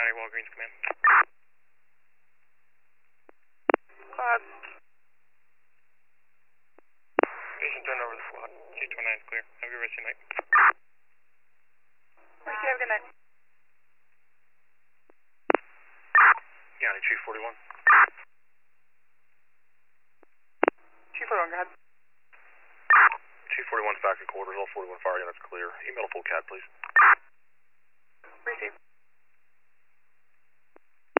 Walgreens Command. Station turn over the squad. 229 is clear. Have a good rest of your night. Thank you, have a good night. County Chief 41. Chief 41, go ahead. Chief 41 factory quarters, all 41 fire units clear. Email a full CAD, please.